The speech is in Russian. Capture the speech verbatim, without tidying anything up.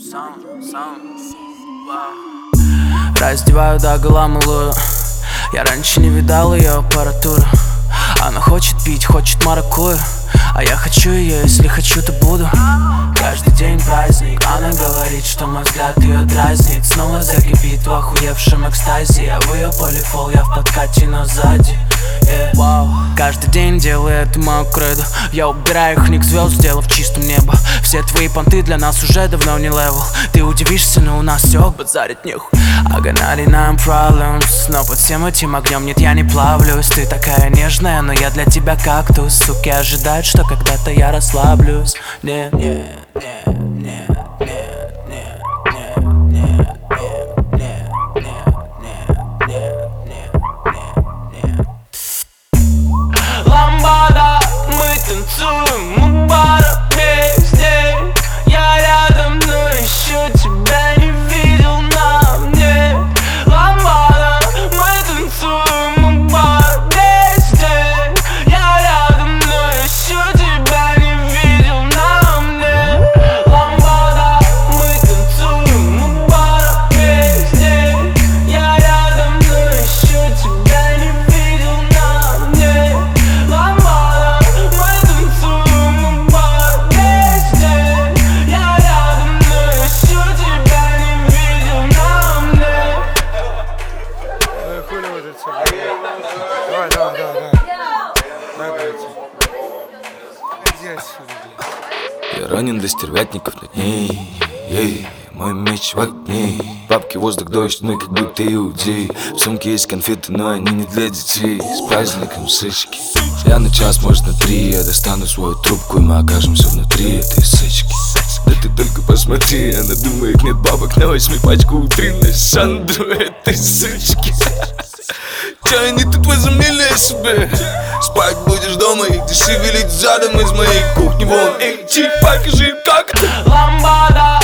сам, сам. Раздеваю догола малую. Я раньше не видал ее аппаратуру. Она хочет пить, хочет маракую, а я хочу ее, если хочу, то буду. Каждый день праздник. Она говорит, что мой взгляд ее дразнит. Снова закипит в охуевшем экстазе. Я в ее полифол, я в подкате, но сзади. Yeah. Wow. Каждый день делаю это мою кредо. Я убираю их ник звезд, сделав чистым небо. Все твои понты для нас уже давно не левел. Ты удивишься, но у нас все базарить нехуй. I got ninety-nine problems, но под всем этим огнем нет, я не плавлюсь. Ты такая нежная, но я для тебя кактус. Суки ожидают, что когда-то я расслаблюсь. Нет, нет, нет, нет, нет, нет, нет, нет, нет, нет, нет, нет. Ламбада, мы танцуем, мы пара песней. Я рядом, но еще тебя не видел на мне. Ламбада, мы танцуем, мы пара песней. Я рядом, но еще тебя не видел на мне. Ламбада, мы танцуем, мы пара песней. Я рядом, но еще тебя не видел на мне. Ламбада, мы танцуем, мы пара песней. Я рядом, но еще тебя не видел на мне. Ой, хули вот это все. Давай, давай, давай, давай. Давай, давайте. Иди отсюда, блядь. Я ранен до стервятников над ней. Ей, мой меч в огне. Бабки, воздух, дождь, мы как будто иудеи. В сумке есть конфеты, но они не для детей. С праздником сычки. Я на час, может на три. Я достану свою трубку, и мы окажемся внутри этой сычки. Да ты только посмотри, она думает, нет бабок на восьми пачку утренней Сандру этой сычки. Че они тут возомнили о себе? Спать будешь дома, и ты шевелить задом из моей кухни. Вон, эй, чип, покажи, как ты. Ламбада.